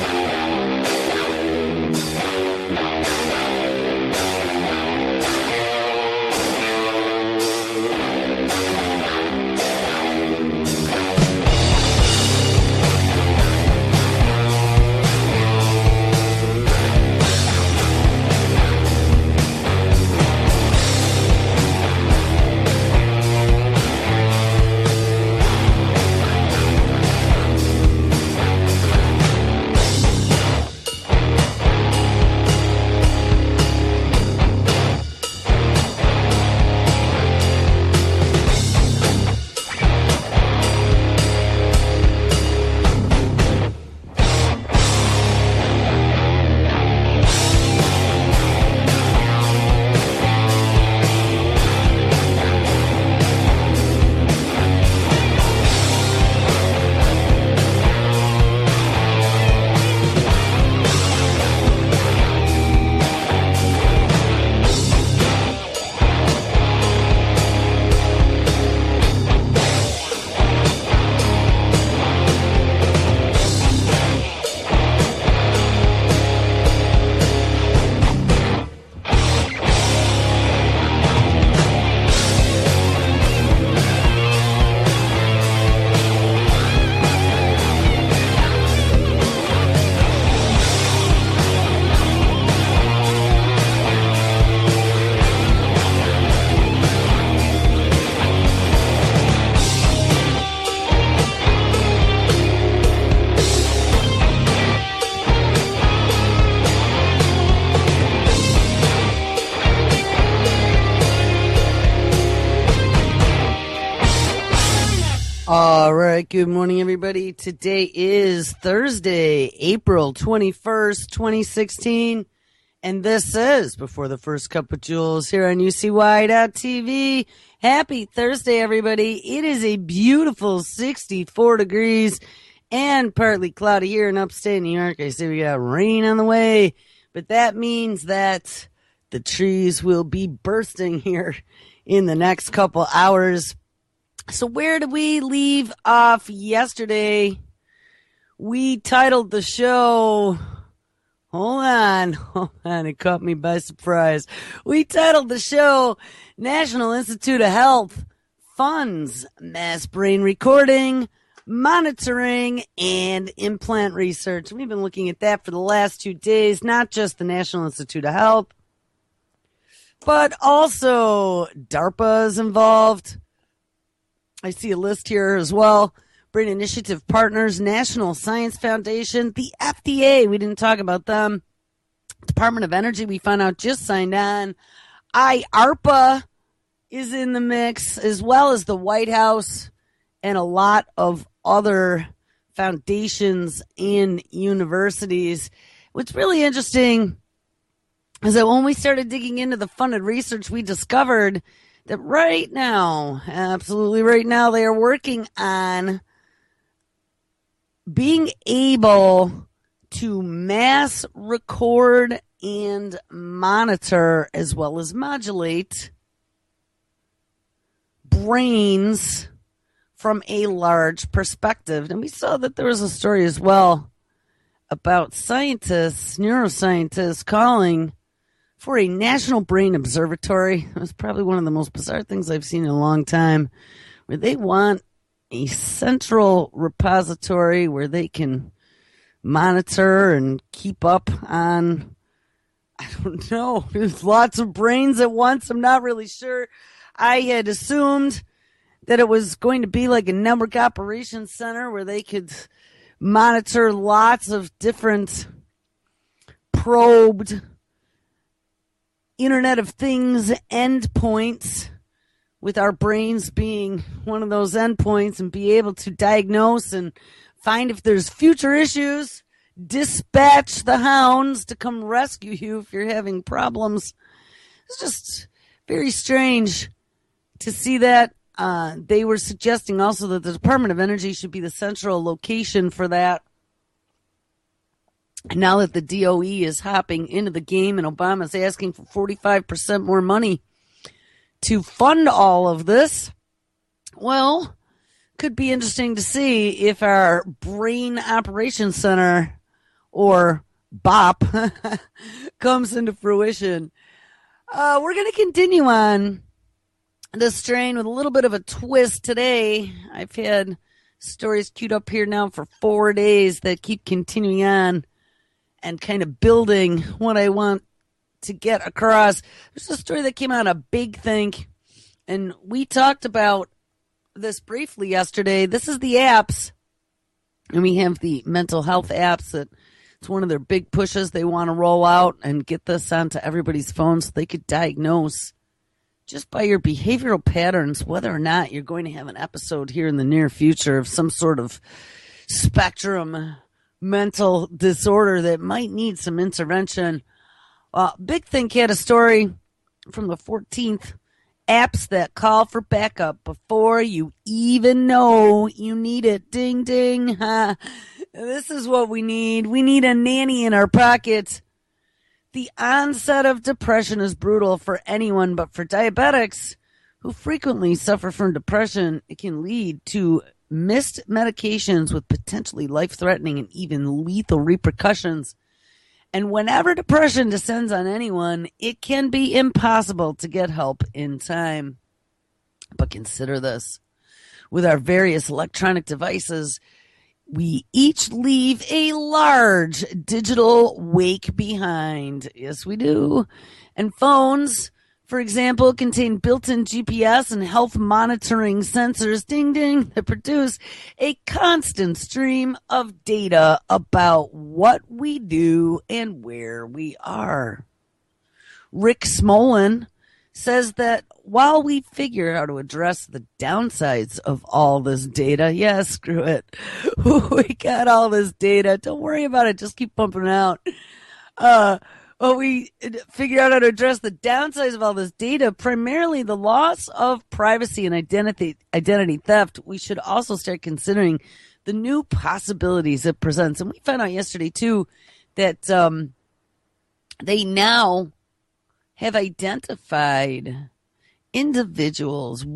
All right, good morning, everybody. Today is Thursday, April 21st, 2016, and this is Before the First Cup of Jules here on UCY.TV. Happy Thursday, everybody. It is a beautiful 64 degrees and partly cloudy here in upstate New York. I say we got rain on the way, but that means that the trees will be bursting here in the next couple hours. So where did we leave off yesterday? We titled the show, hold on, it caught me by surprise. We titled the show, National Institute of Health Funds Mass Brain Recording, Monitoring, and Implant Research. We've been looking at that for the last 2 days, not just the National Institute of Health, but also DARPA is involved. I see a list here as well. Brain Initiative Partners, National Science Foundation, the FDA. We didn't talk about them. Department of Energy, we found out, just signed on. IARPA is in the mix, as well as the White House and a lot of other foundations and universities. What's really interesting is that when we started digging into the funded research, we discovered that right now, absolutely right now, they are working on being able to mass record and monitor as well as modulate brains from a large perspective. And we saw that there was a story as well about scientists, neuroscientists calling for a National Brain Observatory. It was probably one of the most bizarre things I've seen in a long time, where they want a central repository where they can monitor and keep up on, I don't know, there's lots of brains at once. I'm not really sure. I had assumed that it was going to be like a network operations center where they could monitor lots of different probed Internet of Things endpoints, with our brains being one of those endpoints, and be able to diagnose and find if there's future issues, dispatch the hounds to come rescue you if you're having problems. It's just very strange to see that. They were suggesting also that the Department of Energy should be the central location for that. Now that the DOE is hopping into the game and Obama's asking for 45% more money to fund all of this, well, could be interesting to see if our Brain Operations Center or bop comes into fruition. We're going to continue on this train with a little bit of a twist today. I've had stories queued up here now for 4 days that keep continuing on and kind of building what I want to get across. There's a story that came out of Big Think, and we talked about this briefly yesterday. This is the apps, and we have the mental health apps that it's one of their big pushes they want to roll out and get this onto everybody's phones so they could diagnose just by your behavioral patterns whether or not you're going to have an episode here in the near future of some sort of spectrum mental disorder that might need some intervention. Big Think had a story from the 14th. Apps that call for backup before you even know you need it. Ding, ding. This is what we need. We need a nanny in our pocket. The onset of depression is brutal for anyone, but for diabetics who frequently suffer from depression, it can lead to missed medications with potentially life-threatening and even lethal repercussions. And whenever depression descends on anyone, it can be impossible to get help in time. But consider this. With our various electronic devices, we each leave a large digital wake behind. Yes, we do. And phones, for example, contain built-in GPS and health monitoring sensors, ding ding, that produce a constant stream of data about what we do and where we are. Rick Smolan says that while we figure out how to address the downsides of all this data, yeah, screw it. We got all this data. Don't worry about it. Just keep pumping out. We figure out how to address the downsides of all this data, primarily the loss of privacy and identity theft. We should also start considering the new possibilities it presents. And we found out yesterday, too, that they now have identified individuals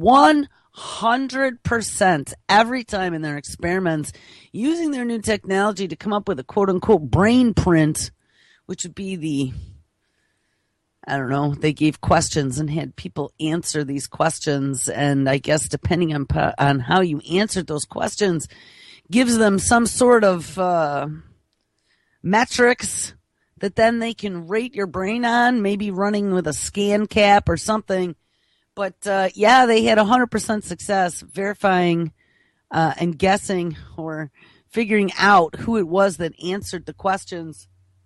100% every time in their experiments using their new technology to come up with a quote-unquote brain print, which would be they gave questions and had people answer these questions. And I guess depending on how you answered those questions, gives them some sort of metrics that then they can rate your brain on, maybe running with a scan cap or something. But they had 100% success verifying and guessing or figuring out who it was that answered the questions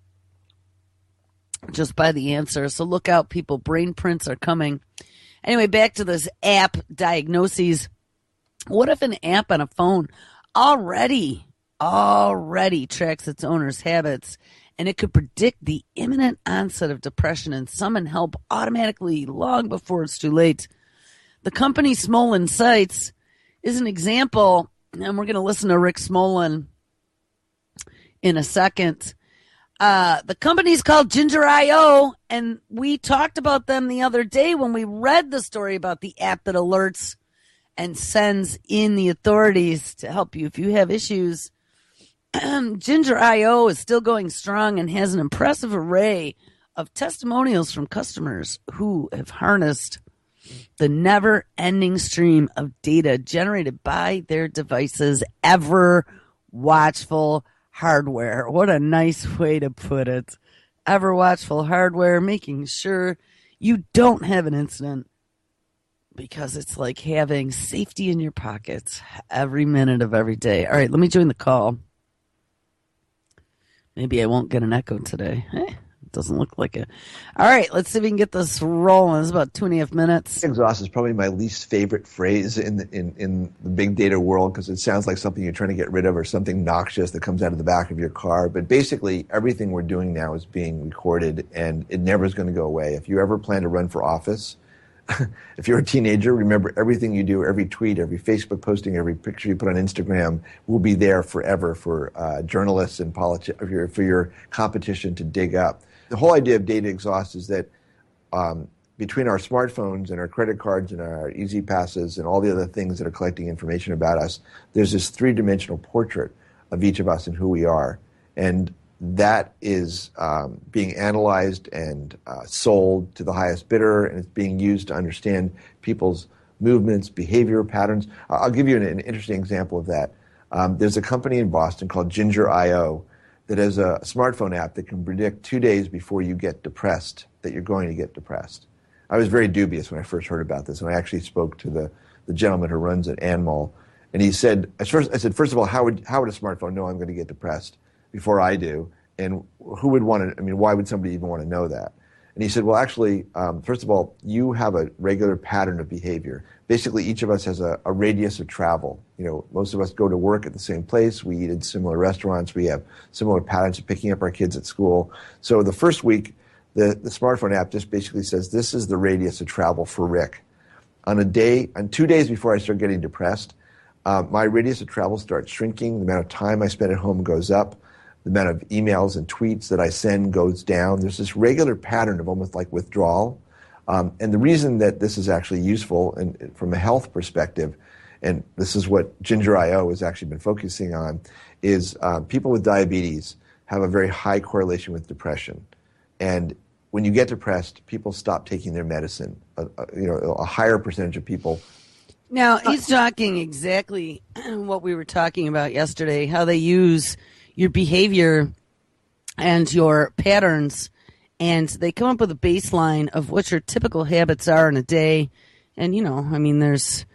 just by the answer. So look out, people. Brain prints are coming. Anyway, back to this app diagnoses. What if an app on a phone already tracks its owner's habits, and it could predict the imminent onset of depression and summon help automatically long before it's too late? The company Smolan cites is an example, and we're going to listen to Rick Smolan in a second. The company's called Ginger.io, and we talked about them the other day when we read the story about the app that alerts and sends in the authorities to help you if you have issues. Ginger.io is still going strong and has an impressive array of testimonials from customers who have harnessed the never-ending stream of data generated by their devices' ever-watchful hardware. What a nice way to put it. Ever-watchful hardware, making sure you don't have an incident, because it's like having safety in your pockets every minute of every day. All right, let me join the call. Maybe I won't get an echo today. It doesn't look like it. All right, let's see if we can get this rolling. It's about 2.5 minutes. Exhaust is probably my least favorite phrase in the big data world, because it sounds like something you're trying to get rid of or something noxious that comes out of the back of your car. But basically, everything we're doing now is being recorded, and it never is going to go away. If you ever plan to run for office, if you're a teenager, remember everything you do, every tweet, every Facebook posting, every picture you put on Instagram will be there forever for journalists and for your competition to dig up. The whole idea of data exhaust is that between our smartphones and our credit cards and our Easy Passes and all the other things that are collecting information about us, there's this three-dimensional portrait of each of us and who we are. And that is being analyzed and sold to the highest bidder, and it's being used to understand people's movements, behavior patterns. I'll give you an interesting example of that. There's a company in Boston called Ginger.io that has a smartphone app that can predict 2 days before you get depressed that you're going to get depressed. I was very dubious when I first heard about this, and I actually spoke to the gentleman who runs it, Anmol, and he said, I said, first of all, how would a smartphone know I'm going to get depressed before I do? And who would want to, I mean, why would somebody even want to know that? And he said, well, actually, first of all, you have a regular pattern of behavior. Basically, each of us has a radius of travel. You know, most of us go to work at the same place. We eat in similar restaurants. We have similar patterns of picking up our kids at school. So the first week, the smartphone app just basically says, this is the radius of travel for Rick. On 2 days before I start getting depressed, my radius of travel starts shrinking. The amount of time I spend at home goes up. The amount of emails and tweets that I send goes down. There's this regular pattern of almost like withdrawal. And the reason that this is actually useful and from a health perspective, and this is what Ginger.io has actually been focusing on, is people with diabetes have a very high correlation with depression. And when you get depressed, people stop taking their medicine. A higher percentage of people. Now, he's talking exactly what we were talking about yesterday, how they use your behavior and your patterns, and they come up with a baseline of what your typical habits are in a day. And, I mean, there's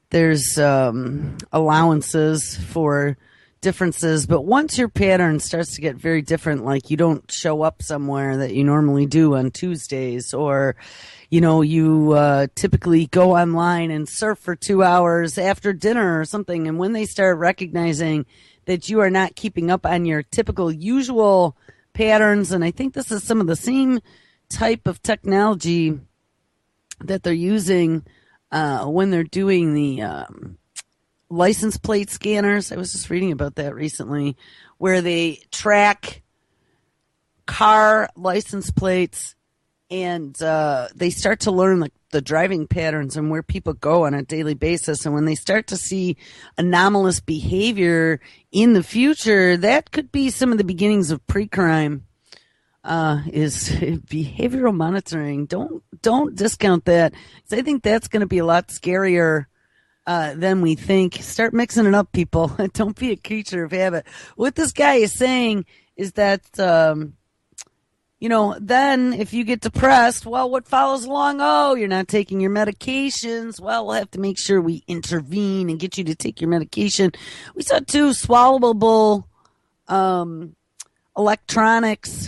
allowances for differences, but once your pattern starts to get very different, like you don't show up somewhere that you normally do on Tuesdays, or you typically go online and surf for 2 hours after dinner or something, and when they start recognizing that you are not keeping up on your typical usual patterns, and I think this is some of the same type of technology that they're using when they're doing the license plate scanners. I was just reading about that recently, where they track car license plates and they start to learn the driving patterns and where people go on a daily basis. And when they start to see anomalous behavior in the future, that could be some of the beginnings of pre-crime. Is behavioral monitoring. Don't discount that, 'cause I think that's going to be a lot scarier than we think. Start mixing it up, people. Don't be a creature of habit. What this guy is saying is that then if you get depressed, well, what follows along? Oh, you're not taking your medications. Well, we'll have to make sure we intervene and get you to take your medication. We saw 2 swallowable electronics,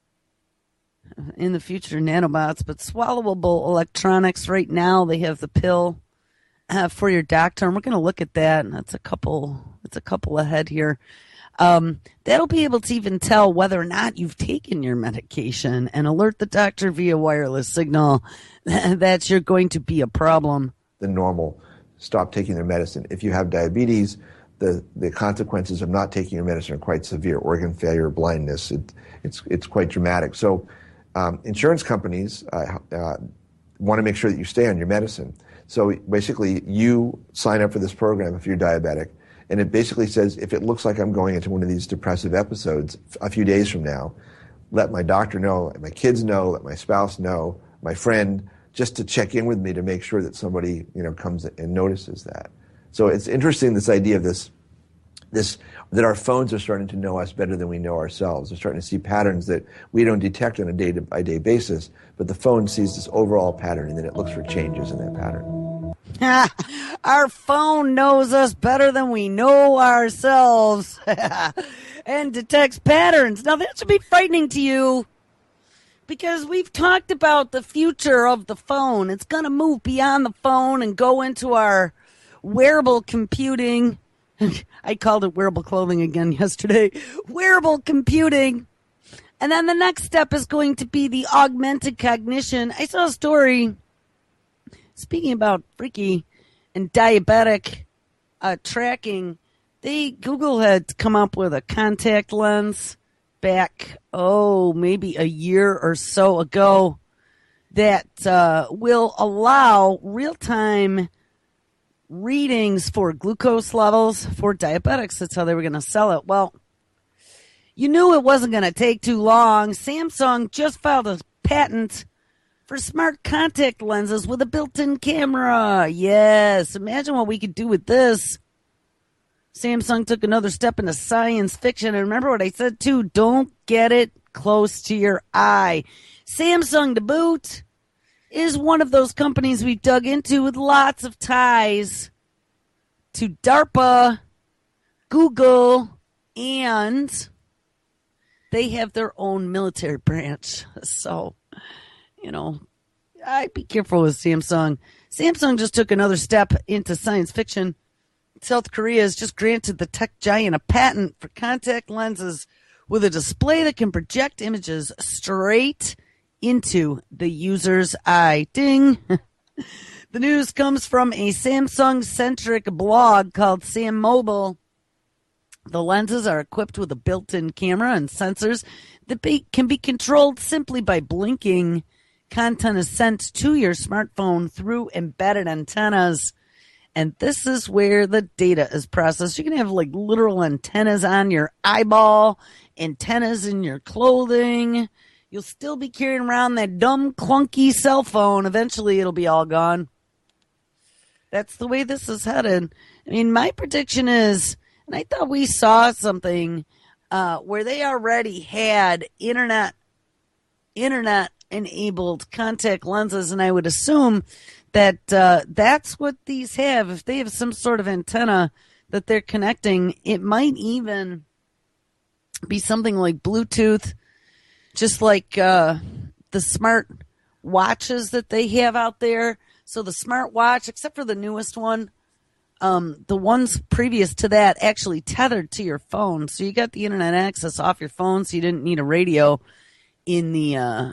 in the future nanobots, but swallowable electronics. Right now they have the pill for your doctor, and we're going to look at that. And it's a couple ahead here. That'll be able to even tell whether or not you've taken your medication and alert the doctor via wireless signal that you're going to be a problem. The normal stop taking their medicine. If you have diabetes, the consequences of not taking your medicine are quite severe: organ failure, blindness. It's quite dramatic. So insurance companies want to make sure that you stay on your medicine. So basically, you sign up for this program if you're diabetic, and it basically says, if it looks like I'm going into one of these depressive episodes a few days from now, let my doctor know, let my kids know, let my spouse know, my friend, just to check in with me to make sure that somebody comes and notices that. So it's interesting, this idea of this that our phones are starting to know us better than we know ourselves. They're starting to see patterns that we don't detect on a day-by-day basis, but the phone sees this overall pattern, and then it looks for changes in that pattern. Our phone knows us better than we know ourselves and detects patterns. Now, that should be frightening to you, because we've talked about the future of the phone. It's going to move beyond the phone and go into our wearable computing. I called it wearable clothing again yesterday. Wearable computing. And then the next step is going to be the augmented cognition. I saw a story, speaking about freaky and diabetic tracking. Google had come up with a contact lens back, maybe a year or so ago, that will allow real-time readings for glucose levels for diabetics. That's how they were going to sell it. Well, You knew it wasn't going to take too long. Samsung just filed a patent for smart contact lenses with a built-in camera. Yes, imagine what we could do with this. Samsung took another step into science fiction. And remember what I said, too. Don't get it close to your eye. Samsung, to boot, is one of those companies we've dug into with lots of ties to DARPA, Google, and they have their own military branch. So, I'd be careful with Samsung. Samsung just took another step into science fiction. South Korea has just granted the tech giant a patent for contact lenses with a display that can project images straight into the user's eye. Ding! The news comes from a Samsung-centric blog called Sam Mobile. The lenses are equipped with a built-in camera and sensors that can be controlled simply by blinking. Content is sent to your smartphone through embedded antennas. And this is where the data is processed. You can have like literal antennas on your eyeball, antennas in your clothing. You'll still be carrying around that dumb, clunky cell phone. Eventually, it'll be all gone. That's the way this is headed. I mean, my prediction is, and I thought we saw something where they already had internet-enabled contact lenses, and I would assume that that's what these have. If they have some sort of antenna that they're connecting, it might even be something like Bluetooth, just like the smart watches that they have out there. So the smart watch, except for the newest one, the ones previous to that actually tethered to your phone. So you got the internet access off your phone, so you didn't need a radio in the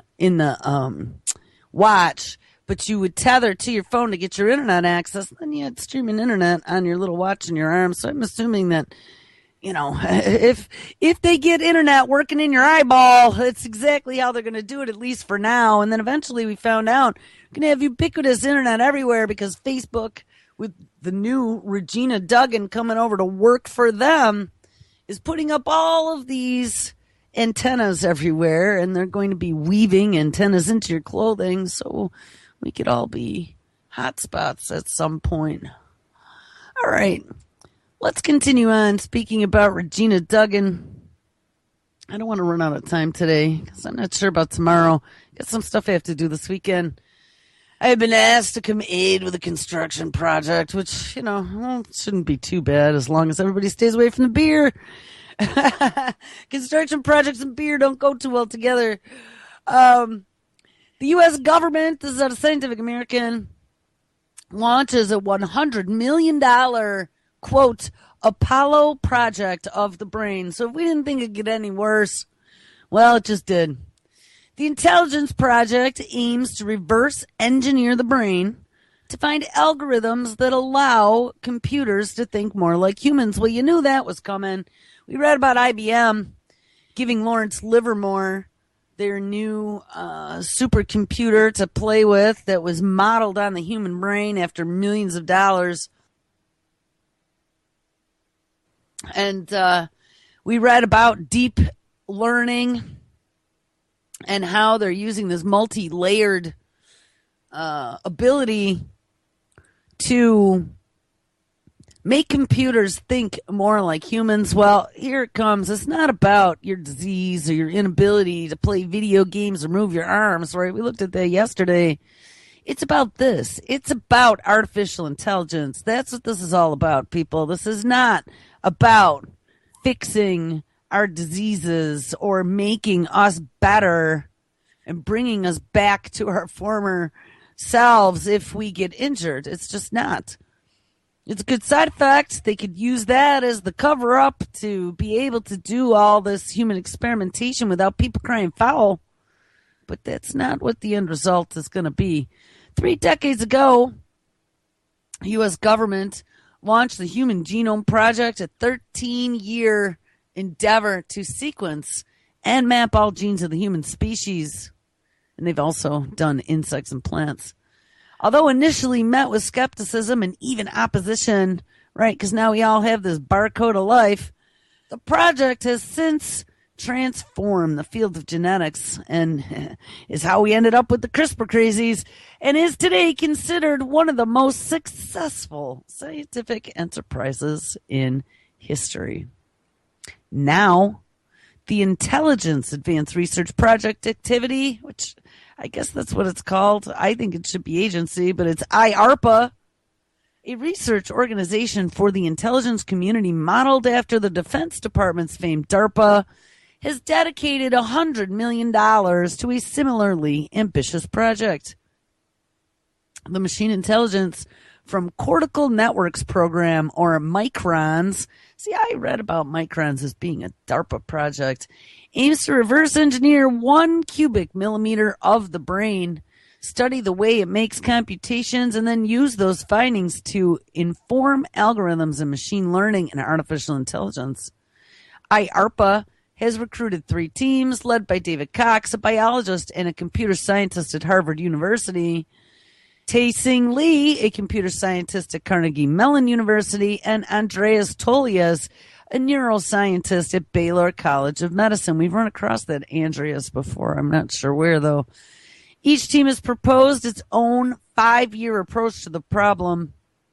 watch. But you would tether to your phone to get your internet access. And then you had streaming internet on your little watch in your arm. So I'm assuming that, if they get internet working in your eyeball, that's exactly how they're going to do it, at least for now. And then eventually we found out we're going to have ubiquitous internet everywhere because Facebook, with the new Regina Duggan coming over to work for them, is putting up all of these antennas everywhere. And they're going to be weaving antennas into your clothing. So we could all be hotspots at some point. All right. Let's continue on speaking about Regina Duggan. I don't want to run out of time today because I'm not sure about tomorrow. Got some stuff I have to do this weekend. I've been asked to come aid with a construction project, which, shouldn't be too bad as long as everybody stays away from the beer. Construction projects and beer don't go too well together. The U.S. government, this is out of Scientific American, launches a $100 million, quote, Apollo project of the brain. So if we didn't think it'd get any worse, well, it just did. The Intelligence Project aims to reverse engineer the brain to find algorithms that allow computers to think more like humans. Well, you knew that was coming. We read about IBM giving Lawrence Livermore their new supercomputer to play with that was modeled on the human brain after millions of dollars. And we read about deep learning and how they're using this multi-layered ability to make computers think more like humans. Well, here it comes. It's not about your disease or your inability to play video games or move your arms, right? We looked at that yesterday. It's about this. It's about artificial intelligence. That's what this is all about, people. This is not about fixing our diseases or making us better and bringing us back to our former selves if we get injured. It's just not. It's a good side effect. They could use that as the cover up to be able to do all this human experimentation without people crying foul. But that's not what the end result is going to be. 3 decades ago, the U.S. government launched the Human Genome Project, a 13-year endeavor to sequence and map all genes of the human species. And they've also done insects and plants. Although initially met with skepticism and even opposition, right, because now we all have this barcode of life, the project has since transform the field of genetics and is how we ended up with the CRISPR crazies and is today considered one of the most successful scientific enterprises in history. Now, the Intelligence Advanced Research Project Activity, which I guess that's what it's called. I think it should be agency, but it's IARPA, a research organization for the intelligence community modeled after the Defense Department's famed DARPA, has dedicated $100 million to a similarly ambitious project. The Machine Intelligence from Cortical Networks program, or Microns. See, I read about Microns as being a DARPA project. Aims to reverse engineer 1 cubic millimeter of the brain, study the way it makes computations, and then use those findings to inform algorithms in machine learning and artificial intelligence. IARPA has recruited 3 teams led by David Cox, a biologist and a computer scientist at Harvard University, Tae-Sing Lee, a computer scientist at Carnegie Mellon University, and Andreas Tolias, a neuroscientist at Baylor College of Medicine. We've run across that Andreas before. I'm not sure where, though. Each team has proposed its own 5-year approach to the problem.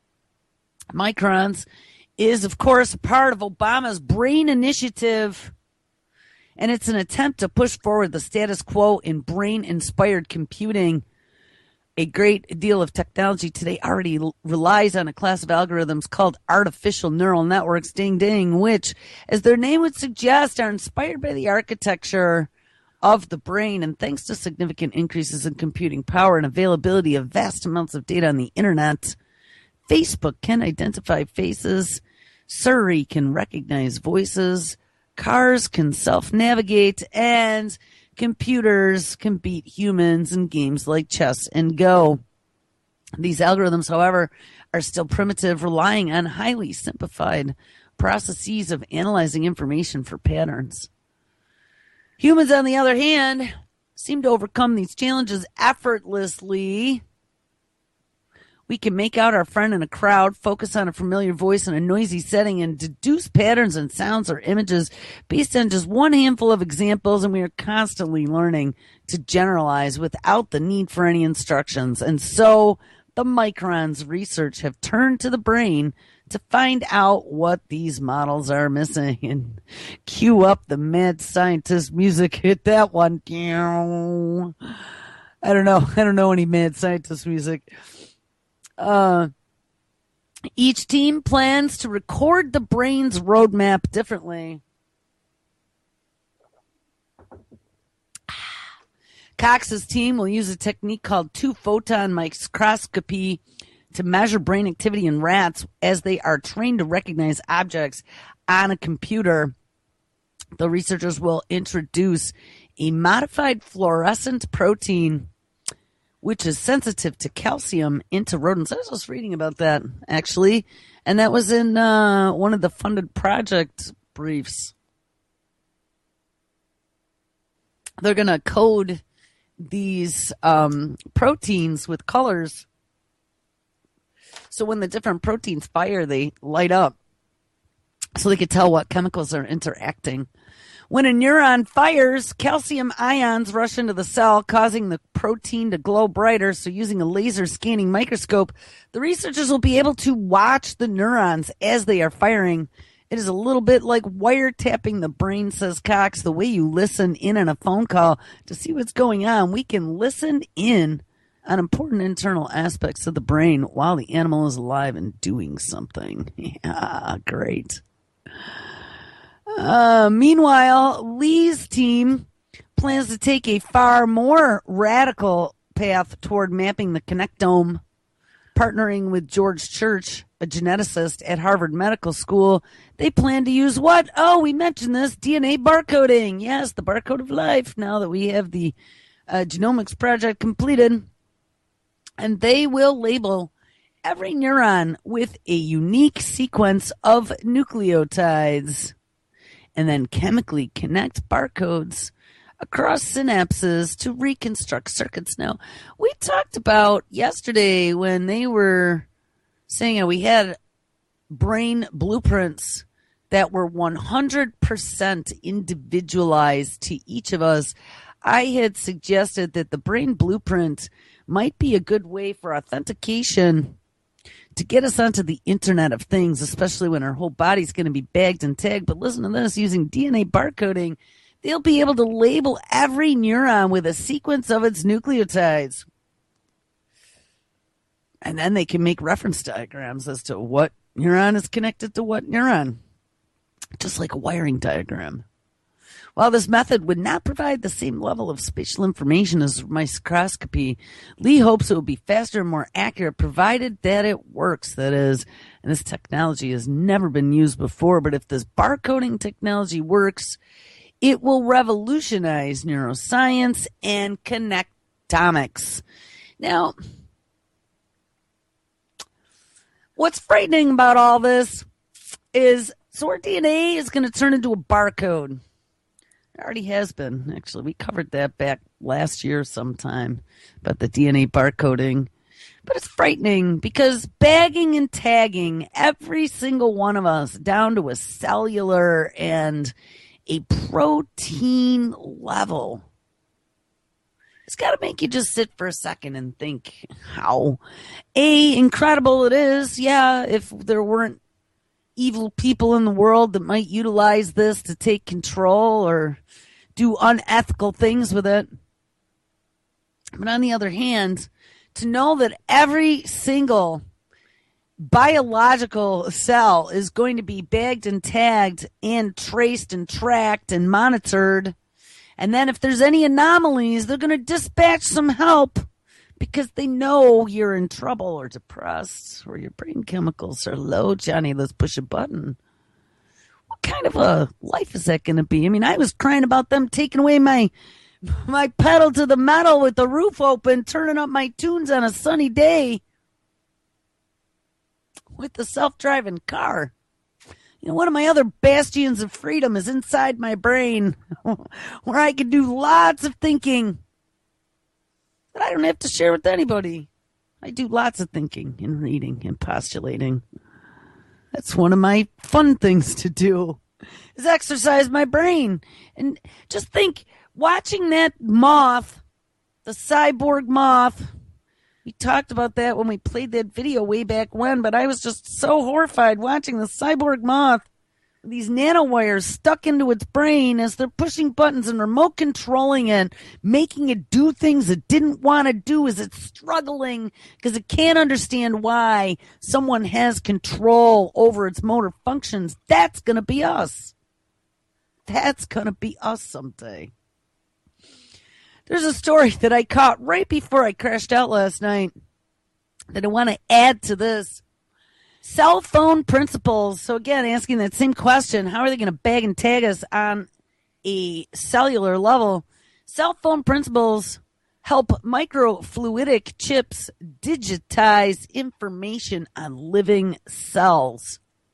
Microns is, of course, part of Obama's BRAIN Initiative, and it's an attempt to push forward the status quo in brain-inspired computing. A great deal of technology today already relies on a class of algorithms called artificial neural networks, ding ding, which, as their name would suggest, are inspired by the architecture of the brain, and thanks to significant increases in computing power and availability of vast amounts of data on the internet, Facebook can identify faces, Siri can recognize voices, cars can self-navigate, and computers can beat humans in games like chess and Go. These algorithms, however, are still primitive, relying on highly simplified processes of analyzing information for patterns. Humans, on the other hand, seem to overcome these challenges effortlessly. We can make out our friend in a crowd, focus on a familiar voice in a noisy setting, and deduce patterns in sounds or images based on just one handful of examples, and we are constantly learning to generalize without the need for any instructions. And so the Microns research have turned to the brain to find out what these models are missing. And cue up the mad scientist music. Hit that one. I don't know any mad scientist music. Each team plans to record the brain's roadmap differently. Cox's team will use a technique called 2-photon microscopy to measure brain activity in rats as they are trained to recognize objects on a computer. The researchers will introduce a modified fluorescent protein which is sensitive to calcium, into rodents. I was just reading about that, actually, and that was in one of the funded project briefs. They're going to code these proteins with colors, so when the different proteins fire, they light up, so they could tell what chemicals are interacting. When a neuron fires, calcium ions rush into the cell, causing the protein to glow brighter. So using a laser scanning microscope, the researchers will be able to watch the neurons as they are firing. It is a little bit like wiretapping the brain, says Cox, the way you listen in on a phone call to see what's going on. We can listen in on important internal aspects of the brain while the animal is alive and doing something. Yeah, great. Meanwhile, Lee's team plans to take a far more radical path toward mapping the connectome. Partnering with George Church, a geneticist at Harvard Medical School, they plan to use what? Oh, we mentioned this, DNA barcoding. Yes, the barcode of life, now that we have the genomics project completed. And they will label every neuron with a unique sequence of nucleotides, and then chemically connect barcodes across synapses to reconstruct circuits. Now, we talked about yesterday when they were saying we had brain blueprints that were 100% individualized to each of us, I had suggested that the brain blueprint might be a good way for authentication to get us onto the Internet of Things, especially when our whole body's going to be bagged and tagged. But listen to this, using DNA barcoding, they'll be able to label every neuron with a sequence of its nucleotides. And then they can make reference diagrams as to what neuron is connected to what neuron, just like a wiring diagram. While this method would not provide the same level of spatial information as microscopy, Lee hopes it will be faster and more accurate, provided that it works. That is, and this technology has never been used before, but if this barcoding technology works, it will revolutionize neuroscience and connectomics. Now, what's frightening about all this is, so our DNA is going to turn into a barcode. It already has been, actually. We covered that back last year sometime about the DNA barcoding. But it's frightening because bagging and tagging every single one of us down to a cellular and a protein level. It's got to make you just sit for a second and think how incredible it is. Yeah, if there weren't evil people in the world that might utilize this to take control or do unethical things with it. But on the other hand, to know that every single biological cell is going to be bagged and tagged and traced and tracked and monitored, and then if there's any anomalies, they're going to dispatch some help because they know you're in trouble or depressed or your brain chemicals are low. Johnny, let's push a button. What kind of a life is that going to be? I mean, I was crying about them taking away my pedal to the metal with the roof open, turning up my tunes on a sunny day with the self-driving car. You know, one of my other bastions of freedom is inside my brain where I can do lots of thinking that I don't have to share with anybody. I do lots of thinking and reading and postulating. That's one of my fun things to do, is exercise my brain. And just think, watching that moth, the cyborg moth, we talked about that when we played that video way back when, but I was just so horrified watching the cyborg moth with these nanowires stuck into its brain as they're pushing buttons and remote controlling it, making it do things it didn't want to do as it's struggling because it can't understand why someone has control over its motor functions. That's going to be us. That's going to be us someday. There's a story that I caught right before I crashed out last night that I want to add to this. Cell phone principles. So again, asking that same question, how are they going to bag and tag us on a cellular level? Cell phone principles help microfluidic chips digitize information on living cells.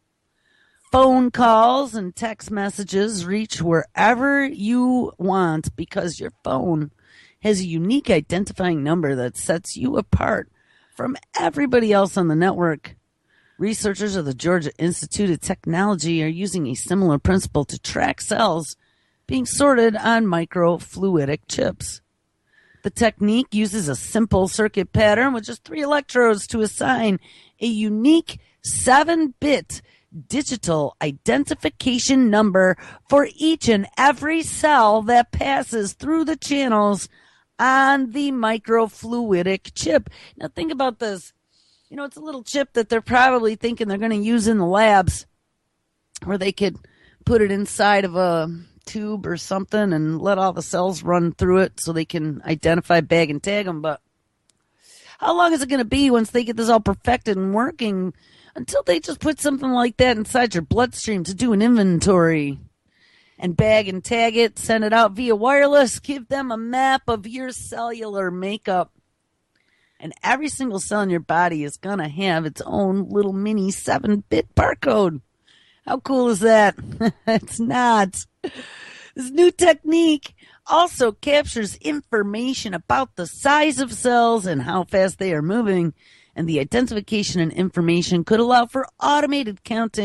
Phone calls and text messages reach wherever you want because your phone has a unique identifying number that sets you apart from everybody else on the network. Researchers of the Georgia Institute of Technology are using a similar principle to track cells being sorted on microfluidic chips. The technique uses a simple circuit pattern with just 3 electrodes to assign a unique 7-bit digital identification number for each and every cell that passes through the channels on the microfluidic chip. Now think about this. You know, it's a little chip that they're probably thinking they're going to use in the labs where they could put it inside of a tube or something and let all the cells run through it so they can identify, bag, and tag them. But how long is it going to be once they get this all perfected and working until they just put something like that inside your bloodstream to do an inventory and bag and tag it, send it out via wireless, give them a map of your cellular makeup. And every single cell in your body is going to have its own little mini 7-bit barcode. How cool is that? It's not. This new technique also captures information about the size of cells and how fast they are moving. And the identification and information could allow for automated counting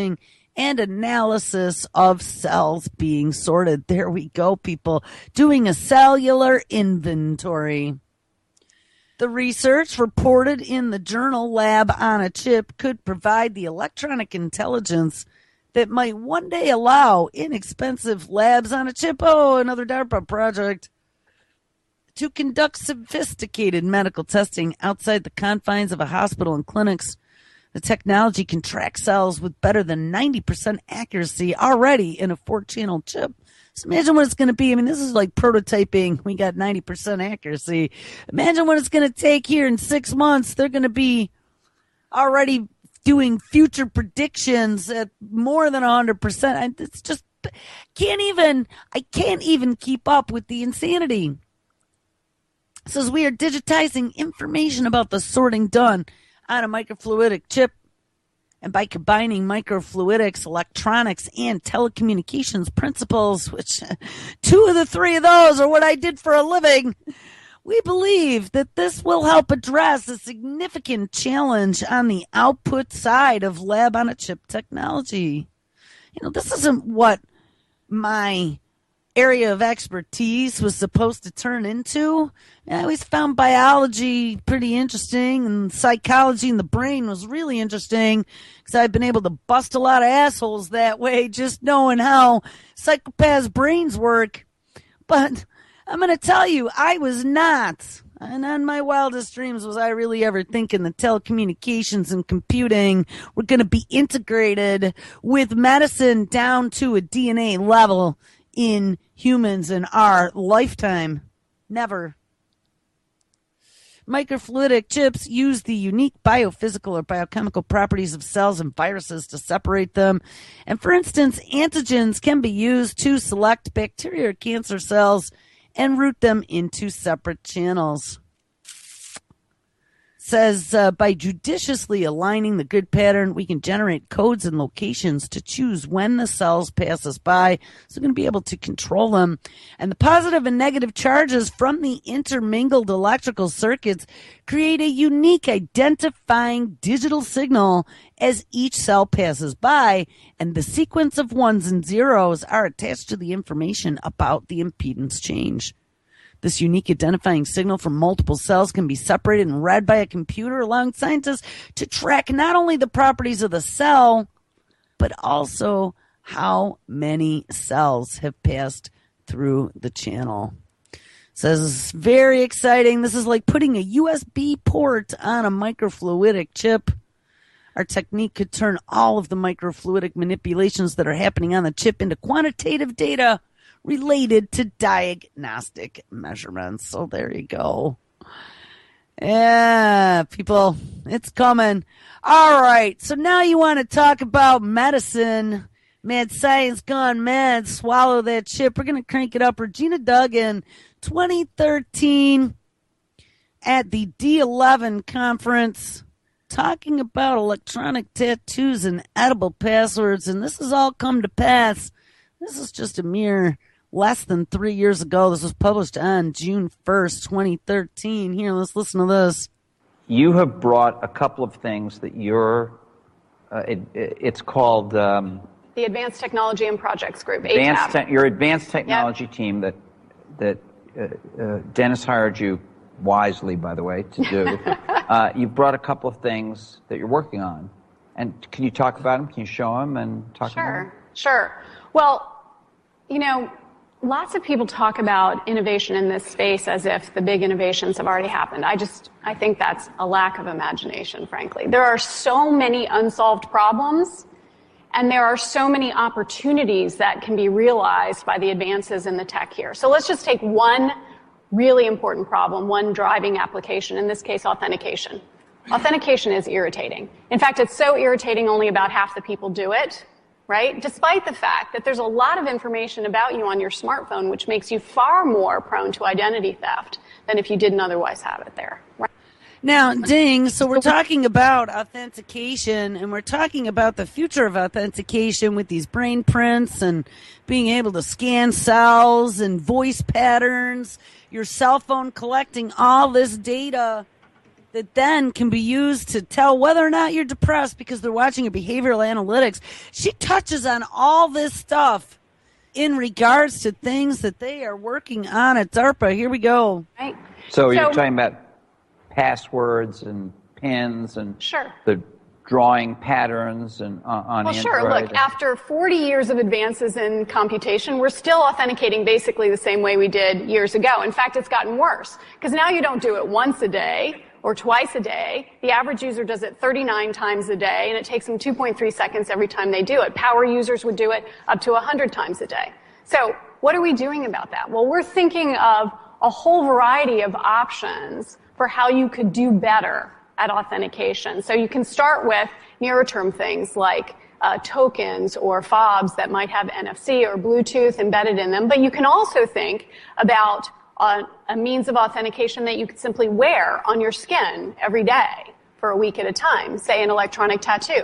and analysis of cells being sorted. There we go, people, doing a cellular inventory. The research reported in the journal Lab on a Chip could provide the electronic intelligence that might one day allow inexpensive labs on a chip, another DARPA project, to conduct sophisticated medical testing outside the confines of a hospital and clinics. The technology can track cells with better than 90% accuracy already in a 4-channel chip. So imagine what it's going to be. I mean, this is like prototyping. We got 90% accuracy. Imagine what it's going to take here in 6 months. They're going to be already doing future predictions at more than 100%. It's just I can't even keep up with the insanity. It says we are digitizing information about the sorting done on a microfluidic chip. And by combining microfluidics, electronics, and telecommunications principles, which 2 of the 3 of those are what I did for a living, we believe that this will help address a significant challenge on the output side of lab-on-a-chip technology. This isn't what my area of expertise was supposed to turn into. I always found biology pretty interesting, and psychology in the brain was really interesting because I've been able to bust a lot of assholes that way just knowing how psychopaths' brains work. But I'm going to tell you, I was not, and on my wildest dreams was I really ever thinking that telecommunications and computing were going to be integrated with medicine down to a DNA level in humans in our lifetime. Never. Microfluidic chips use the unique biophysical or biochemical properties of cells and viruses to separate them. And for instance, antigens can be used to select bacteria or cancer cells and route them into separate channels. Says by judiciously aligning the grid pattern, we can generate codes and locations to choose when the cells pass us by. So we're going to be able to control them. And the positive and negative charges from the intermingled electrical circuits create a unique identifying digital signal as each cell passes by. And the sequence of ones and zeros are attached to the information about the impedance change. This unique identifying signal from multiple cells can be separated and read by a computer, allowing scientists to track not only the properties of the cell, but also how many cells have passed through the channel. Says, very exciting. This is like putting a USB port on a microfluidic chip. Our technique could turn all of the microfluidic manipulations that are happening on the chip into quantitative data related to diagnostic measurements. So there you go. Yeah, people, it's coming. All right, so now you want to talk about medicine. Mad science gone mad. Swallow that chip. We're going to crank it up. Regina Duggan, 2013 at the D11 conference, talking about electronic tattoos and edible passwords. And this has all come to pass. This is just a mere less than 3 years ago. This was published on June 1st, 2013. Here, let's listen to this. You have brought a couple of things that you're, it's called... the Advanced Technology and Projects Group, ATAP. Your Advanced Technology team that Dennis hired you wisely, by the way, to do. You've brought a couple of things that you're working on. And can you talk about them? Can you show them and talk about them? Sure. Well, lots of people talk about innovation in this space as if the big innovations have already happened. I think that's a lack of imagination, frankly. There are so many unsolved problems, and there are so many opportunities that can be realized by the advances in the tech here. So let's just take one really important problem, one driving application, in this case, authentication. Authentication is irritating. In fact, it's so irritating only about half the people do it. Right? Despite the fact that there's a lot of information about you on your smartphone, which makes you far more prone to identity theft than if you didn't otherwise have it there. Right? Now, ding, so we're talking about authentication, and we're talking about the future of authentication with these brain prints and being able to scan cells and voice patterns, your cell phone collecting all this data. that then can be used to tell whether or not you're depressed because they're watching your behavioral analytics. She touches on all this stuff in regards to things that they are working on at DARPA. Here we go. Right. So you're talking about passwords and pins and Sure. the drawing patterns and on Well, Android. sure. Look, after 40 years of advances in computation, we're still authenticating basically the same way we did years ago. In fact, it's gotten worse because now you don't do it once a day or twice a day. The average user does it 39 times a day, and it takes them 2.3 seconds every time they do it. Power users would do it up to 100 times a day. So what are we doing about that? Well, we're thinking of a whole variety of options for how you could do better at authentication. So you can start with nearer-term things like tokens or fobs that might have NFC or Bluetooth embedded in them, but you can also think about a means of authentication that you could simply wear on your skin every day for a week at a time, say an electronic tattoo.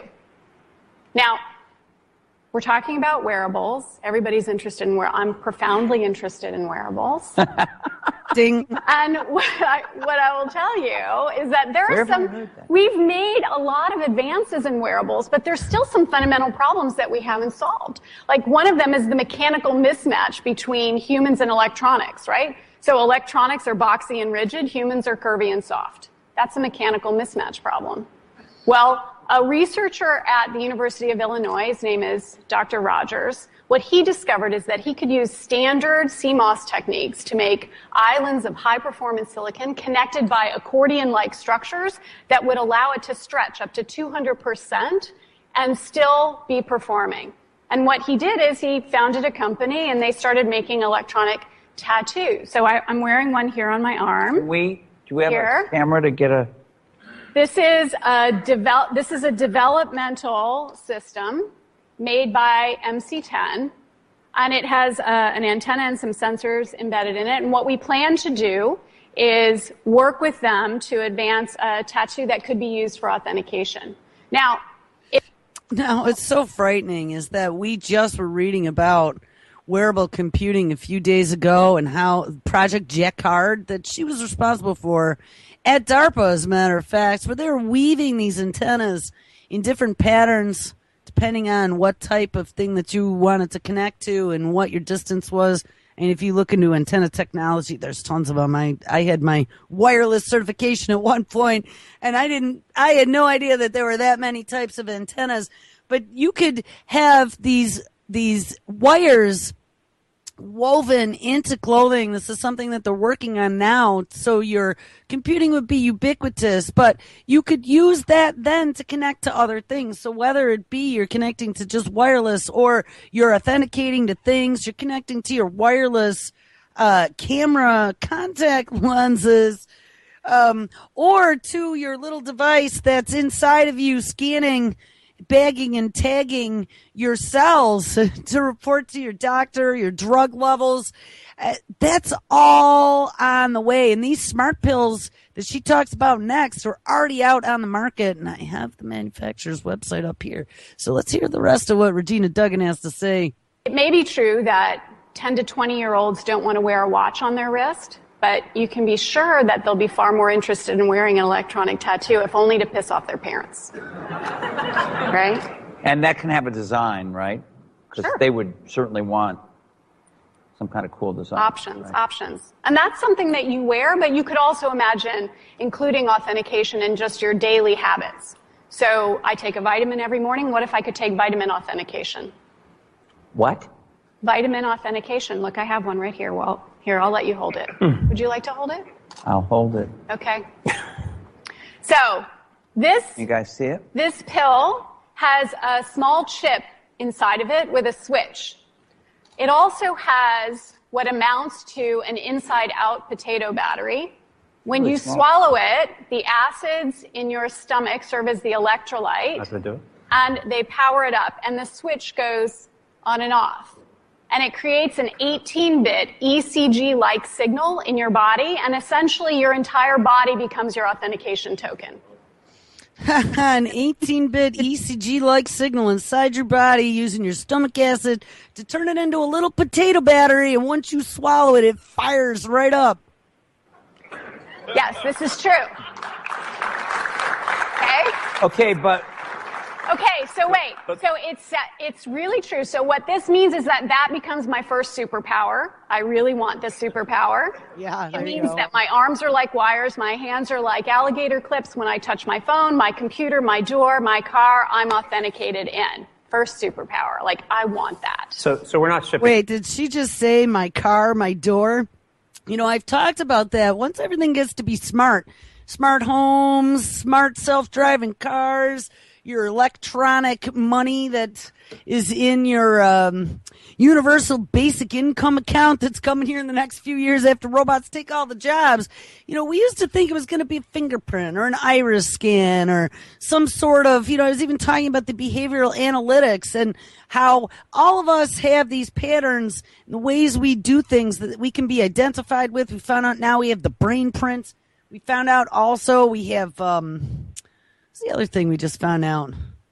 Now, we're talking about wearables. Everybody's interested in I'm profoundly interested in wearables. Ding. And what I will tell you is that there are we've made a lot of advances in wearables, but there's still some fundamental problems that we haven't solved. Like one of them is the mechanical mismatch between humans and electronics, right? So electronics are boxy and rigid, humans are curvy and soft. That's a mechanical mismatch problem. Well, a researcher at the University of Illinois, his name is Dr. Rogers, what he discovered is that he could use standard CMOS techniques to make islands of high-performance silicon connected by accordion-like structures that would allow it to stretch up to 200% and still be performing. And what he did is he founded a company, and they started making electronic tattoos. So I'm wearing one here on my arm. Do we have a camera to get a... This is a developmental system made by MC10, and it has an antenna and some sensors embedded in it. And what we plan to do is work with them to advance a tattoo that could be used for authentication. Now, it's so frightening is that we just were reading about wearable computing a few days ago and how Project Jacquard that she was responsible for at DARPA, as a matter of fact, where they were weaving these antennas in different patterns depending on what type of thing that you wanted to connect to and what your distance was. And if you look into antenna technology, there's tons of them. I had my wireless certification at one point, and I had no idea that there were that many types of antennas. But you could have these wires woven into clothing. This is something that they're working on now, so your computing would be ubiquitous, but you could use that then to connect to other things. So whether it be you're connecting to just wireless or you're authenticating to things, you're connecting to your wireless camera contact lenses, or to your little device that's inside of you scanning, bagging and tagging your cells to report to your doctor, your drug levels. That's all on the way. And these smart pills that she talks about next are already out on the market. And I have the manufacturer's website up here. So let's hear the rest of what Regina Duggan has to say. It may be true that 10 to 20-year-olds don't want to wear a watch on their wrist, but you can be sure that they'll be far more interested in wearing an electronic tattoo, if only to piss off their parents. Right? And that can have a design, right? Because Sure. they would certainly want some kind of cool design. Options. And that's something that you wear, but you could also imagine including authentication in just your daily habits. So I take a vitamin every morning. What if I could take vitamin authentication? What? Vitamin authentication. Look, I have one right here. Well, here, I'll let you hold it. Would you like to hold it? I'll hold it. Okay. So You guys see it? this pill has a small chip inside of it with a switch. It also has what amounts to an inside-out potato battery. When Really you small. swallow it, the acids in your stomach serve as the electrolyte, That's what I do. and they power it up, and the switch goes on and off. And it creates an 18-bit ECG-like signal in your body, and essentially your entire body becomes your authentication token. An 18-bit ECG-like signal inside your body using your stomach acid to turn it into a little potato battery, and once you swallow it, it fires right up. Yes, this is true. Okay, but Okay, so wait. So it's really true. So what this means is that becomes my first superpower. I really want this superpower. Yeah, there it you means go. that my arms are like wires, my hands are like alligator clips when I touch my phone, my computer, my door, my car, I'm authenticated in. First superpower. Like, I want that. So we're not shipping. Wait, did she just say my car, my door? You know, I've talked about that. Once everything gets to be smart homes, smart self-driving cars, your electronic money that is in your universal basic income account that's coming here in the next few years after robots take all the jobs. You know, we used to think it was going to be a fingerprint or an iris scan or some sort of, I was even talking about the behavioral analytics and how all of us have these patterns and the ways we do things that we can be identified with. We found out now we have the brain print. We found out also we have, what's the other thing we just found out?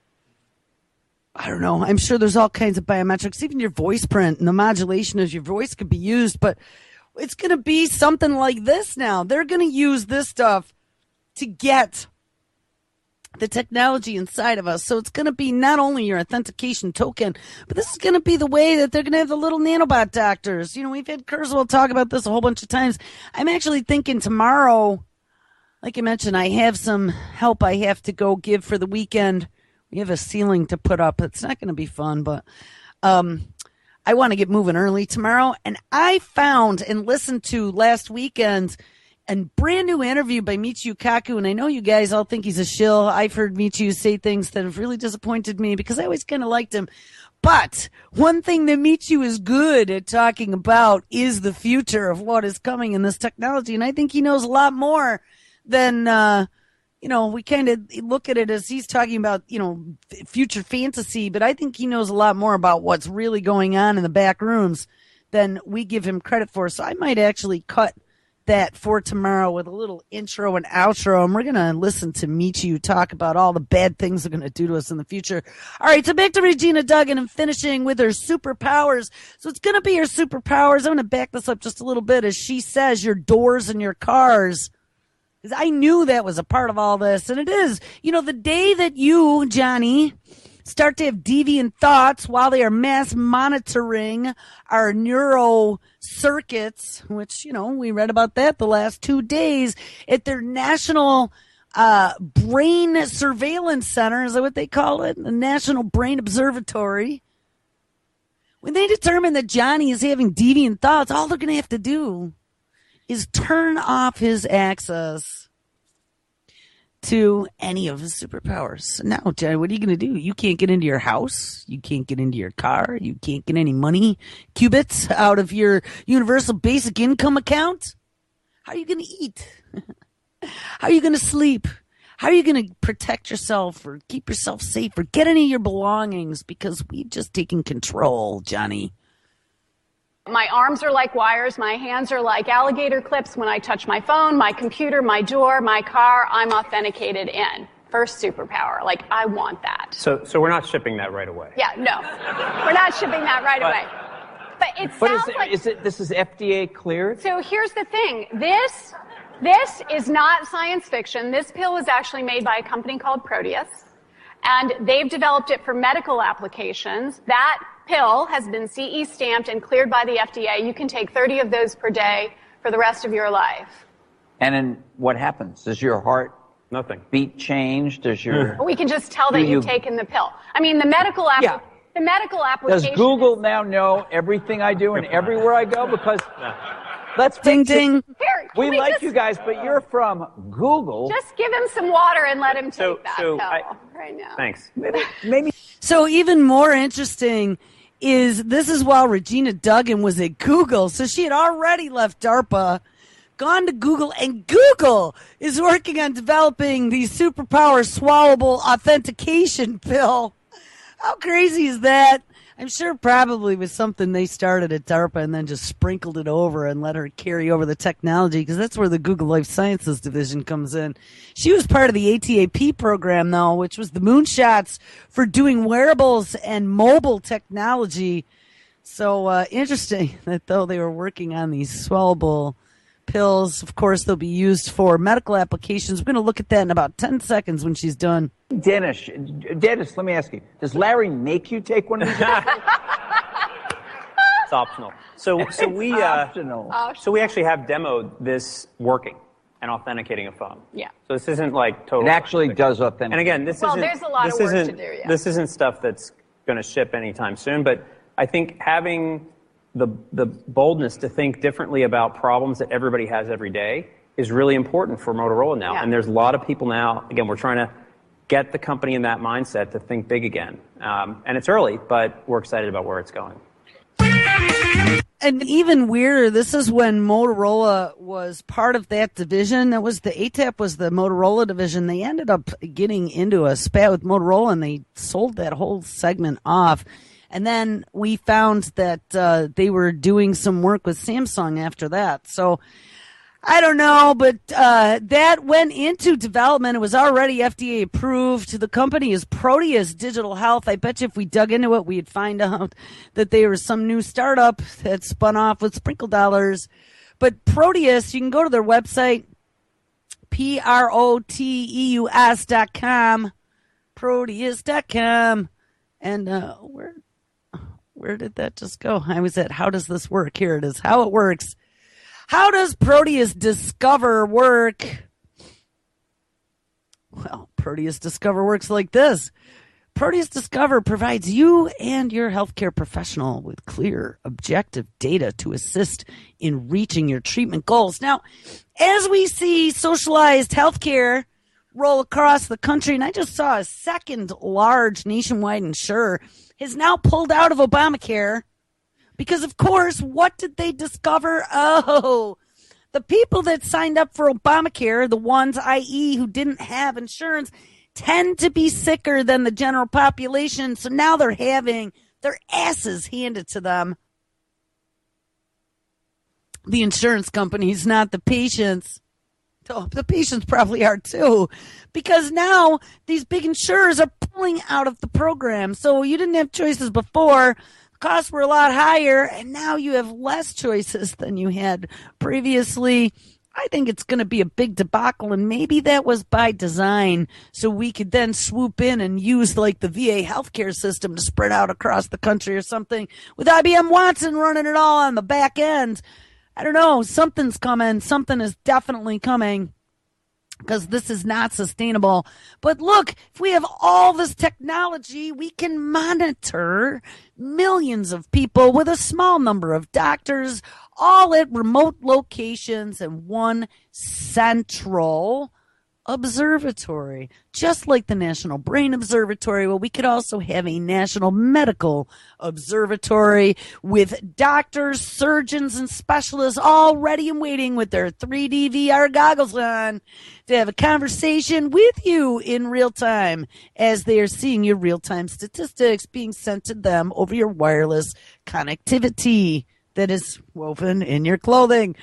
I don't know. I'm sure there's all kinds of biometrics, even your voice print and the modulation of your voice could be used, but it's going to be something like this now. They're going to use this stuff to get the technology inside of us. So it's going to be not only your authentication token, but this is going to be the way that they're going to have the little nanobot doctors. We've had Kurzweil talk about this a whole bunch of times. I'm actually thinking tomorrow, like I mentioned, I have some help I have to go give for the weekend. We have a ceiling to put up. It's not going to be fun, but I want to get moving early tomorrow. And I found and listened to last weekend a brand new interview by Michio Kaku. And I know you guys all think he's a shill. I've heard Michio say things that have really disappointed me because I always kind of liked him. But one thing that Michio is good at talking about is the future of what is coming in this technology. And I think he knows a lot more than we kind of look at it as he's talking about, future fantasy, but I think he knows a lot more about what's really going on in the back rooms than we give him credit for. So I might actually cut that for tomorrow with a little intro and outro, and we're going to listen to Michio talk about all the bad things they're going to do to us in the future. All right, so back to Regina Duggan and finishing with her superpowers. So it's going to be her superpowers. I'm going to back this up just a little bit. As she says, your doors and your cars. Because I knew that was a part of all this, and it is. The day that you, Johnny, start to have deviant thoughts while they are mass monitoring our neuro circuits, which, we read about that the last 2 days at their National Brain Surveillance Center, is that what they call it? The National Brain Observatory. When they determine that Johnny is having deviant thoughts, all they're going to have to do is turn off his access to any of his superpowers. Now, Johnny, what are you going to do? You can't get into your house. You can't get into your car. You can't get any money, qubits, out of your universal basic income account. How are you going to eat? How are you going to sleep? How are you going to protect yourself or keep yourself safe or get any of your belongings? Because we've just taken control, Johnny. My arms are like wires. My hands are like alligator clips when I touch my phone, my computer, my door, my car. I'm authenticated in. First superpower. Like, I want that. So we're not shipping that right away. Yeah, no. We're not shipping that right away. But it sounds like... This is FDA cleared? So here's the thing. This is not science fiction. This pill was actually made by a company called Proteus. And they've developed it for medical applications. That pill has been CE stamped and cleared by the FDA. You can take 30 of those per day for the rest of your life. And then what happens? Does your heart Nothing. beat change? Does your... We can just tell that you've taken the pill. I mean, the medical application... Does Google now know everything I do and everywhere I go? Because... Let's ding ding. We like you guys, but you're from Google. Just give him some water and let him take that pill right now. Thanks. Maybe. So even more interesting is this is while Regina Duggan was at Google. So she had already left DARPA, gone to Google, and Google is working on developing the superpower swallowable authentication pill. How crazy is that? I'm sure probably was something they started at DARPA and then just sprinkled it over and let her carry over the technology, because that's where the Google Life Sciences division comes in. She was part of the ATAP program, though, which was the moonshots for doing wearables and mobile technology. So interesting that, though, they were working on these swallowable pills. Of course, they'll be used for medical applications. We're going to look at that in about 10 seconds when she's done. Dennis, let me ask you, does Larry make you take one of these? It's optional. So we actually have demoed this working and authenticating a phone. Yeah. So this isn't like total. It actually does authenticate. And again, this isn't. There's a lot of work to do. Yeah. This isn't stuff that's going to ship anytime soon. But I think having the boldness to think differently about problems that everybody has every day is really important for Motorola now. Yeah. And there's a lot of people now. Again, we're trying to get the company in that mindset to think big again. And it's early, but we're excited about where it's going. And even weirder, this is when Motorola was part of that division. That was the ATAP was the Motorola division. They ended up getting into a spat with Motorola, and they sold that whole segment off. And then we found that they were doing some work with Samsung after that. So I don't know, but that went into development. It was already FDA approved. The company is Proteus Digital Health. I bet you if we dug into it, we'd find out that they were some new startup that spun off with sprinkle dollars. But Proteus, you can go to their website, Proteus.com, Proteus.com. And where did that just go? I was at how does this work? Here it is, how it works. How does Proteus Discover work? Well, Proteus Discover works like this. Proteus Discover provides you and your healthcare professional with clear, objective data to assist in reaching your treatment goals. Now, as we see socialized healthcare roll across the country, and I just saw a second large nationwide insurer has now pulled out of Obamacare. Because, of course, what did they discover? Oh, the people that signed up for Obamacare, the ones, i.e., who didn't have insurance, tend to be sicker than the general population. So now they're having their asses handed to them. The insurance companies, not the patients. Oh, the patients probably are too. Because now these big insurers are pulling out of the program. So you didn't have choices before. Costs were a lot higher, and now you have less choices than you had previously. I think it's going to be a big debacle, and maybe that was by design, so we could then swoop in and use like the VA healthcare system to spread out across the country or something, with IBM Watson running it all on the back end. I don't know. Something's coming. Something is definitely coming. Because this is not sustainable. But look, if we have all this technology, we can monitor millions of people with a small number of doctors, all at remote locations and one central observatory. Just like the National Brain Observatory, well, we could also have a National Medical Observatory with doctors, surgeons, and specialists all ready and waiting with their 3D VR goggles on to have a conversation with you in real time as they are seeing your real-time statistics being sent to them over your wireless connectivity that is woven in your clothing.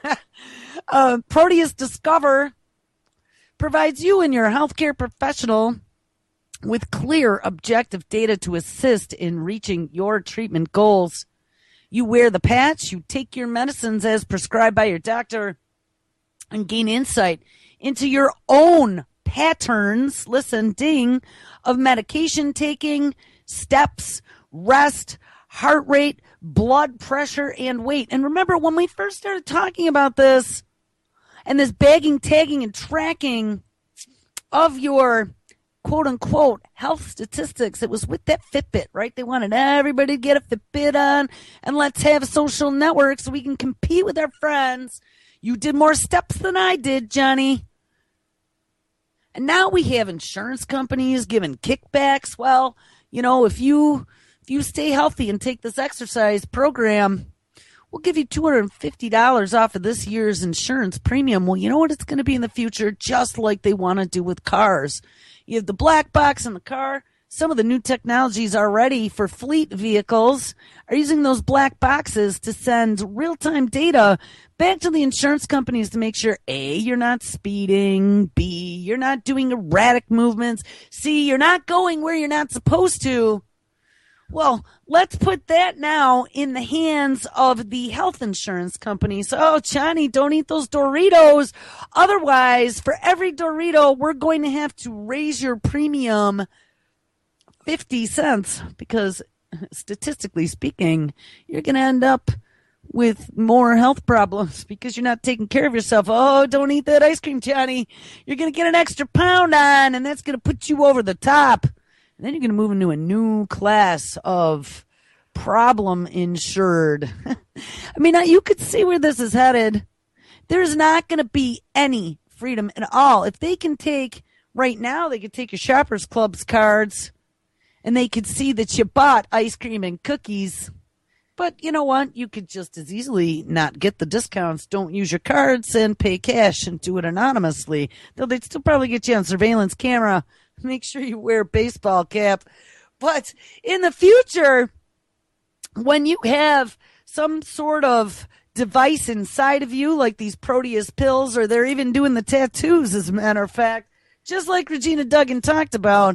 Proteus Discover provides you and your healthcare professional with clear, objective data to assist in reaching your treatment goals. You wear the patch, you take your medicines as prescribed by your doctor, and gain insight into your own patterns, listen, ding, of medication taking, steps, rest, heart rate, blood pressure, and weight. And remember, when we first started talking about this, and this bagging, tagging, and tracking of your quote-unquote health statistics, it was with that Fitbit, right? They wanted everybody to get a Fitbit on, and let's have a social network so we can compete with our friends. You did more steps than I did, Johnny. And now we have insurance companies giving kickbacks. Well, you know, if you stay healthy and take this exercise program, we'll give you $250 off of this year's insurance premium. Well, you know what it's going to be in the future, just like they want to do with cars. You have the black box in the car. Some of the new technologies already for fleet vehicles are using those black boxes to send real-time data back to the insurance companies to make sure, A, you're not speeding, B, you're not doing erratic movements, C, you're not going where you're not supposed to. Well, let's put that now in the hands of the health insurance companies. Oh, Johnny, don't eat those Doritos. Otherwise, for every Dorito, we're going to have to raise your premium 50 cents because statistically speaking, you're going to end up with more health problems because you're not taking care of yourself. Oh, don't eat that ice cream, Johnny. You're going to get an extra pound on, and that's going to put you over the top. And then you're going to move into a new class of problem insured. I mean, now you could see where this is headed. There's not going to be any freedom at all. If they can take, right now, they could take your Shoppers Club's cards and they could see that you bought ice cream and cookies. But you know what? You could just as easily not get the discounts. Don't use your cards and pay cash and do it anonymously. Though they'd still probably get you on surveillance camera. Make sure you wear a baseball cap. But in the future, when you have some sort of device inside of you, like these Proteus pills, or they're even doing the tattoos, as a matter of fact, just like Regina Duggan talked about,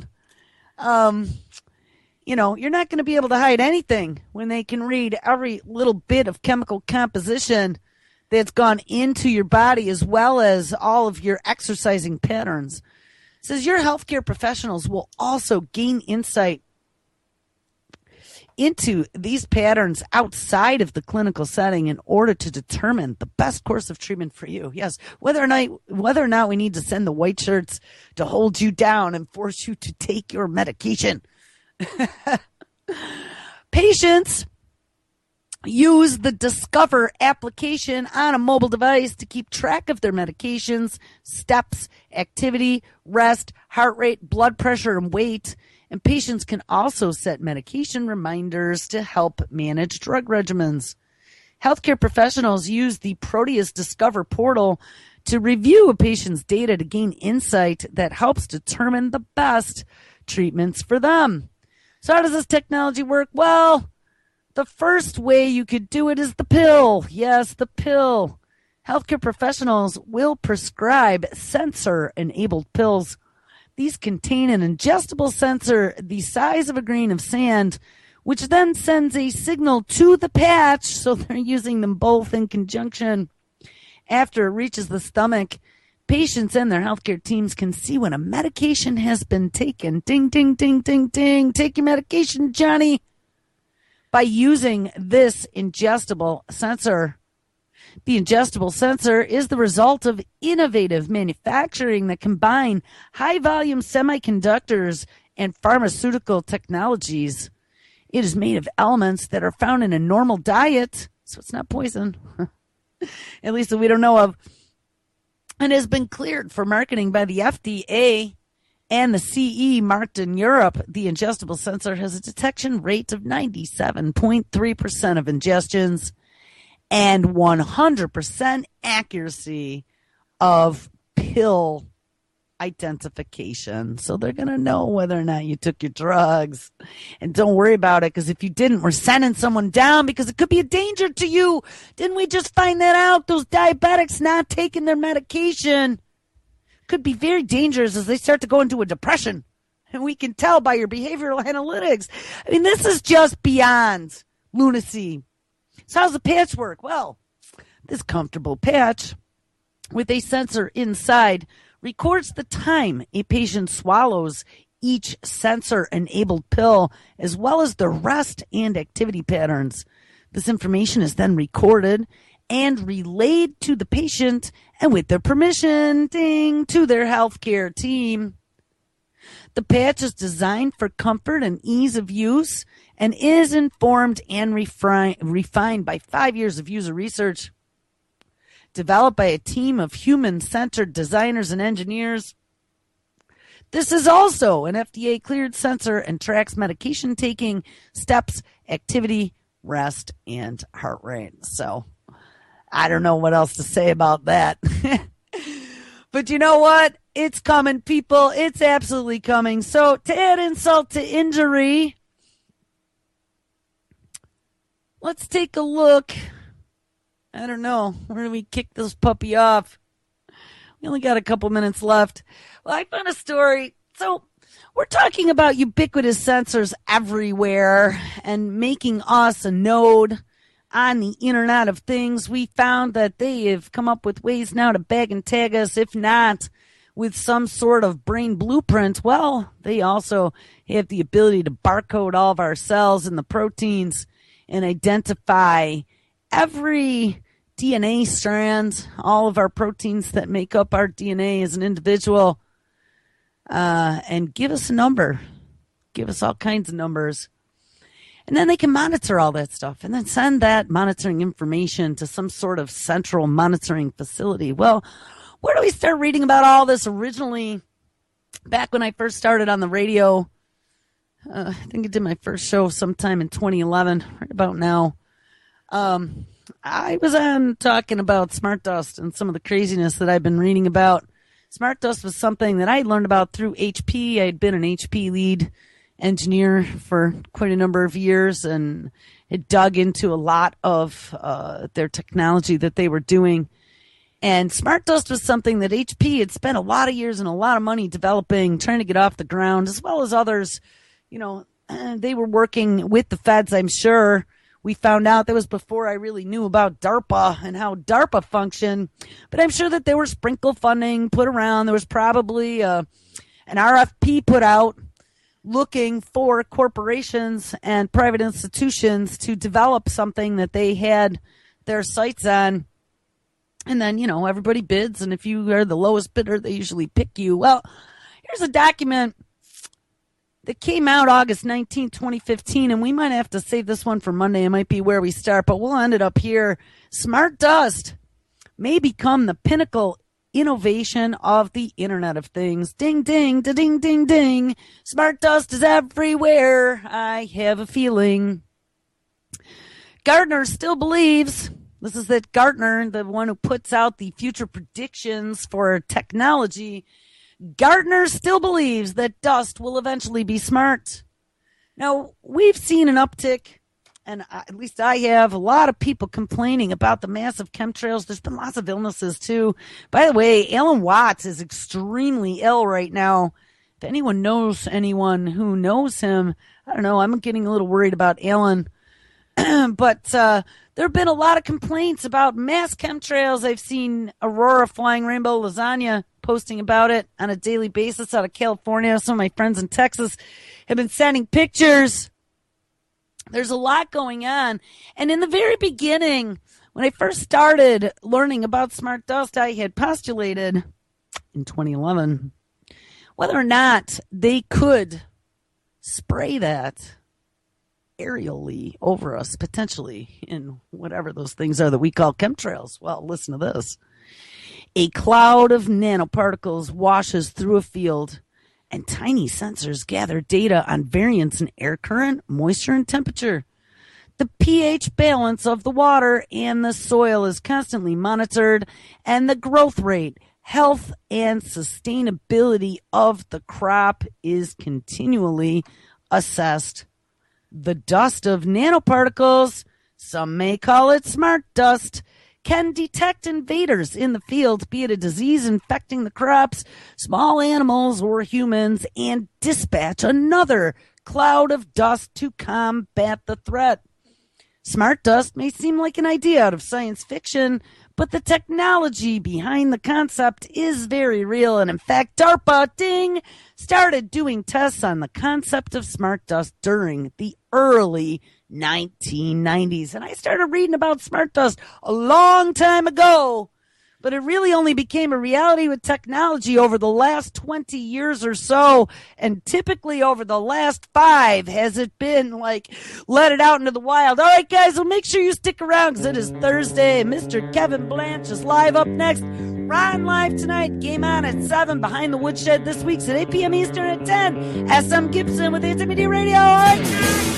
you're not going to be able to hide anything when they can read every little bit of chemical composition that's gone into your body, as well as all of your exercising patterns. It says your healthcare professionals will also gain insight into these patterns outside of the clinical setting in order to determine the best course of treatment for you. Yes, whether or not we need to send the white shirts to hold you down and force you to take your medication. Patients use the Discover application on a mobile device to keep track of their medications, steps, activity, rest, heart rate, blood pressure, and weight. And patients can also set medication reminders to help manage drug regimens. Healthcare professionals use the Proteus Discover portal to review a patient's data to gain insight that helps determine the best treatments for them. So how does this technology work? Well, the first way you could do it is the pill. Yes, the pill. Healthcare professionals will prescribe sensor-enabled pills. These contain an ingestible sensor the size of a grain of sand, which then sends a signal to the patch, so they're using them both in conjunction. After it reaches the stomach, patients and their healthcare teams can see when a medication has been taken. Ding, ding, ding, ding, ding. Take your medication, Johnny. By using this ingestible sensor. The ingestible sensor is the result of innovative manufacturing that combine high-volume semiconductors and pharmaceutical technologies. It is made of elements that are found in a normal diet, so it's not poison, at least that we don't know of, and has been cleared for marketing by the FDA and the CE marked in Europe. The ingestible sensor has a detection rate of 97.3% of ingestions and 100% accuracy of pill identification. So they're going to know whether or not you took your drugs. And don't worry about it, because if you didn't, we're sending someone down because it could be a danger to you. Didn't we just find that out? Those diabetics not taking their medication could be very dangerous as they start to go into a depression. And we can tell by your behavioral analytics. I mean, this is just beyond lunacy. So how's the patch work? Well, this comfortable patch with a sensor inside records the time a patient swallows each sensor-enabled pill, as well as the rest and activity patterns. This information is then recorded and relayed to the patient, and with their permission, ding, to their healthcare team. The patch is designed for comfort and ease of use and is informed and refined by 5 years of user research. Developed by a team of human-centered designers and engineers. This is also an FDA-cleared sensor and tracks medication taking, steps, activity, rest, and heart rate. So I don't know what else to say about that. But you know what? It's coming, people. It's absolutely coming. So to add insult to injury, let's take a look. I don't know. Where do we kick this puppy off? We only got a couple minutes left. Well, I found a story. So We're talking about ubiquitous sensors everywhere and making us a node on the Internet of Things. We found that they have come up with ways now to bag and tag us, if not with some sort of brain blueprint. Well, they also have the ability to barcode all of our cells and the proteins and identify every DNA strand, all of our proteins that make up our DNA as an individual, and give us a number, give us all kinds of numbers. And then they can monitor all that stuff and then send that monitoring information to some sort of central monitoring facility. Well, where do we start reading about all this originally? Back when I first started on the radio, I think I did my first show sometime in 2011, right about now. I was on talking about smart dust and some of the craziness that I've been reading about. Smart dust was something that I learned about through HP. I had been an HP lead engineer for quite a number of years and had dug into a lot of their technology that they were doing. And smart dust was something that HP had spent a lot of years and a lot of money developing, trying to get off the ground, as well as others. You know, they were working with the feds, I'm sure. We found out that was before I really knew about DARPA and how DARPA functioned. But I'm sure that there was sprinkle funding put around. There was probably an RFP put out looking for corporations and private institutions to develop something that they had their sights on. And then, you know, everybody bids. And if you are the lowest bidder, they usually pick you. Well, here's a document that came out August 19, 2015, and we might have to save this one for Monday. It might be where we start, but we'll end it up here. Smart dust may become the pinnacle innovation of the Internet of Things. Ding, ding, da-ding, ding, ding. Smart dust is everywhere. I have a feeling. Gartner still believes, this is that Gartner, the one who puts out the future predictions for technology, Gartner still believes that dust will eventually be smart. Now, we've seen an uptick, and at least I have, a lot of people complaining about the massive chemtrails. There's been lots of illnesses, too. By the way, Alan Watts is extremely ill right now. If anyone knows anyone who knows him, I don't know, I'm getting a little worried about Alan. But there have been a lot of complaints about mass chemtrails. I've seen Aurora Flying Rainbow Lasagna posting about it on a daily basis out of California. Some of my friends in Texas have been sending pictures. There's a lot going on. And in the very beginning, when I first started learning about smart dust, I had postulated in 2011 whether or not they could spray that aerially over us, potentially, in whatever those things are that we call chemtrails. Well, listen to this. A cloud of nanoparticles washes through a field, and tiny sensors gather data on variance in air current, moisture, and temperature. The pH balance of the water and the soil is constantly monitored, and the growth rate, health, and sustainability of the crop is continually assessed. The dust of nanoparticles, some may call it smart dust, can detect invaders in the field, be it a disease infecting the crops, small animals, or humans, and dispatch another cloud of dust to combat the threat. Smart dust may seem like an idea out of science fiction, but the technology behind the concept is very real. And in fact, DARPA, ding, started doing tests on the concept of smart dust during the early 1990s. And I started reading about smart dust a long time ago, but it really only became a reality with technology over the last 20 years or so. And typically over the last 5 has it been like, let it out into the wild. All right, guys, well, make sure you stick around because it is Thursday. Mr. Kevin Blanche is live up next. Ron live tonight. Game on at 7. Behind the Woodshed this week's at 8 p.m. Eastern at 10. SM Gibson with ATMD Radio. All right.